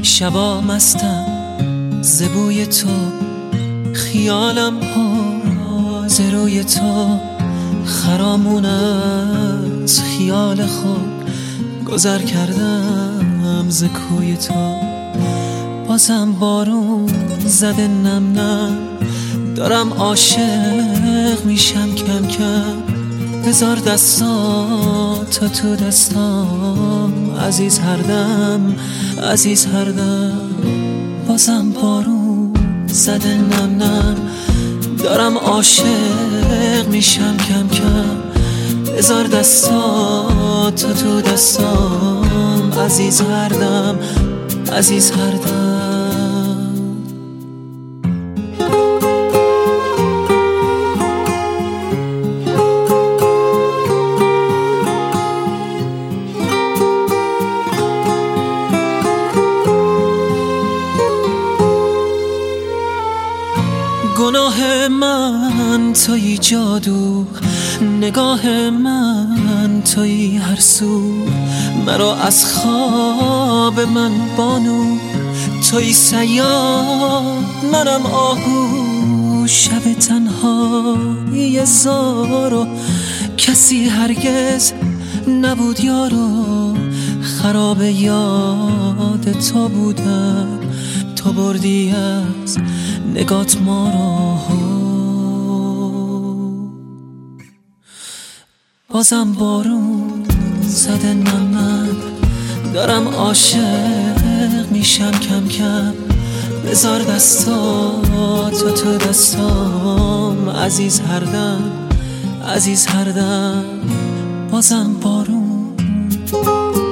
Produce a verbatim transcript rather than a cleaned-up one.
شبا مستم ز بوی تو، خیالم ها ز روی تو، خرامون از خیال خود گذر کردم ز کوی تو. بازم بارون زده نم نم، دارم عاشق میشم کم کم. بذار دستات تو دستام عزیز هر دم، عزیز هر دم. بازم بارون زده نم نم، دارم عاشق میشم کم کم. بذار دستات تو دستام عزیز هر دم، عزیز هر دم. گناه من تویی جادو، نگاه من تویی هر سو. مرا از خواب من بانو، تویی صیاد منم آهو. شب تنهایی زارو، کسی هرگز نبود یارو. خراب یاد تو بودم، تو بردی از نگات ما رو. بازم بارون زده نم نم، دارم عاشق میشم کم کم. بذار دستات تو دستام عزیز هر دم، عزیز هر دم. بازم بارون